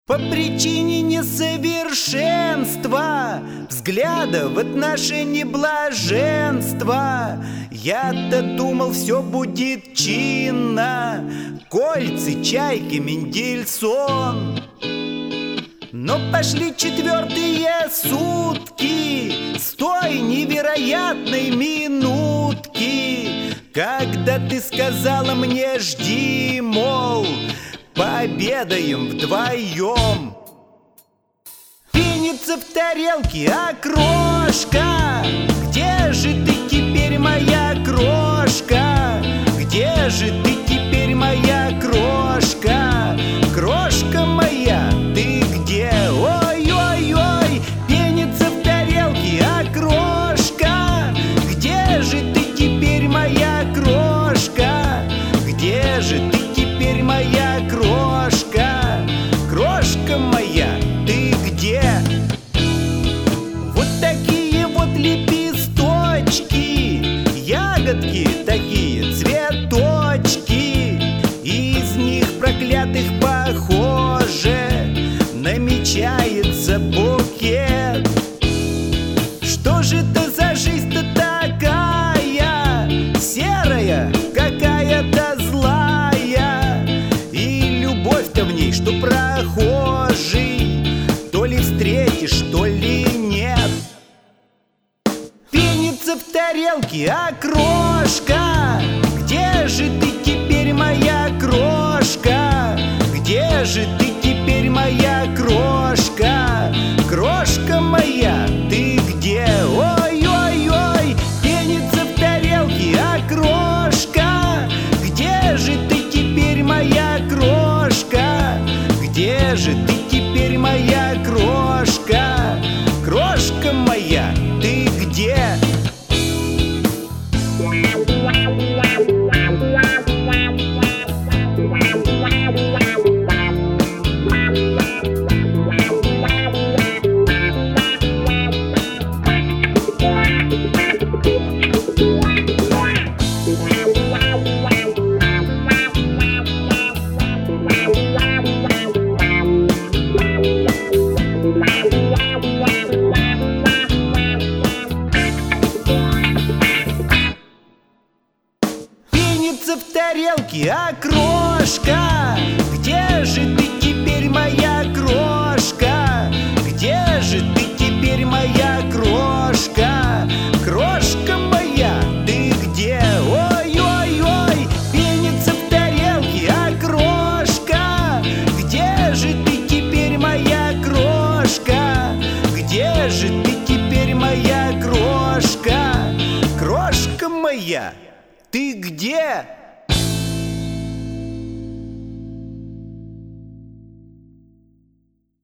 По причине несовершенства взгляда в отношении блаженства я-то думал, все будет чинно, кольцы, чайки, Мендельсон. Но пошли четвертые сутки с той невероятной минутки, когда ты сказала мне: жди, мол, пообедаем вдвоем. Пенится в тарелке окрошка. Где же ты теперь, моя крошка? Где же ты теперь, моя крошка? Крошка моя, ты где? Ой-ой-ой, пенится в тарелке окрошка. Где же ты теперь, моя крошка? Где же ты теперь, моя крошка? Крошка моя, ты где? Вот такие вот лепесточки, ягодки такие, цветочки. Из них проклятых, похоже, намечается букет. Что же это за жизнь-то такая, серая, какая-то злая? И любовь-то в ней, что прохожий, то ли встретишь, то ли нет. Пенится в тарелке окрошка. Где же ты теперь, моя крошка? Где же ты теперь, моя крошка? Крошка моя, ты где? Ой-ой-ой, пенится в тарелке окрошка. Где же ты теперь, моя крошка? Где же ты теперь, моя крошка? Крошка моя, ты где? Пенится в тарелке окрошка. Где же ты теперь, моя крошка? Где же ты теперь, моя крошка? Крошка моя, ты где? Ой-ой-ой, пенится в тарелке окрошка. Где же ты теперь, моя крошка? Где же ты теперь, моя крошка? Крошка моя, ты где?